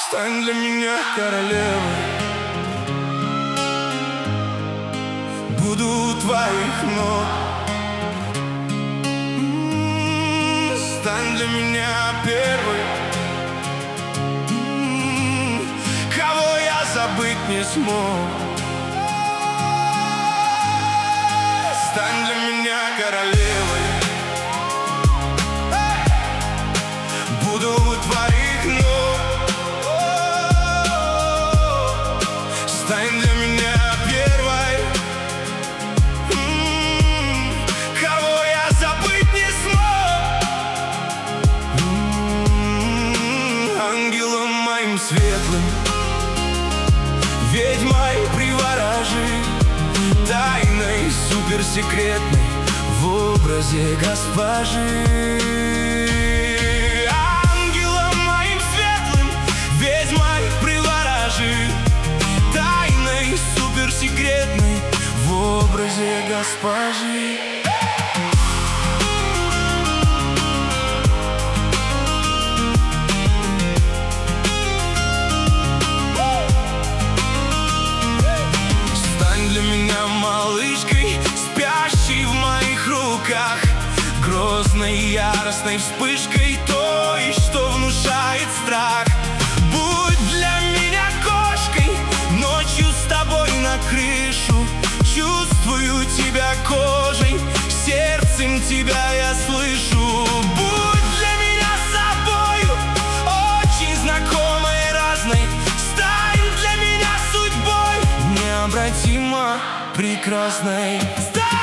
Стань для меня королевой, буду у твоих ног. Стань для меня первой, кого я забыть не смог. Стань для меня королевой, буду у твоих ног. Стань для меня первой, кого я забыть не смог. Ангелом моим светлым, ведьмой приворожи, тайной суперсекретной в образе госпожи. Ангелом моим светлым, ведьмой приворожи, тайной суперсекретной в образе госпожи. Стань для меня малышкой, спящей в моих руках, грозной яростной вспышкой той, что внушает страх. Будь для меня кошкой, ночью с тобой на крышу, чувствую тебя кожей, сердцем тебя я слышу. Будь для меня собою, очень знакомой, разной, стань для меня судьбой, необратимо прекрасной. Стань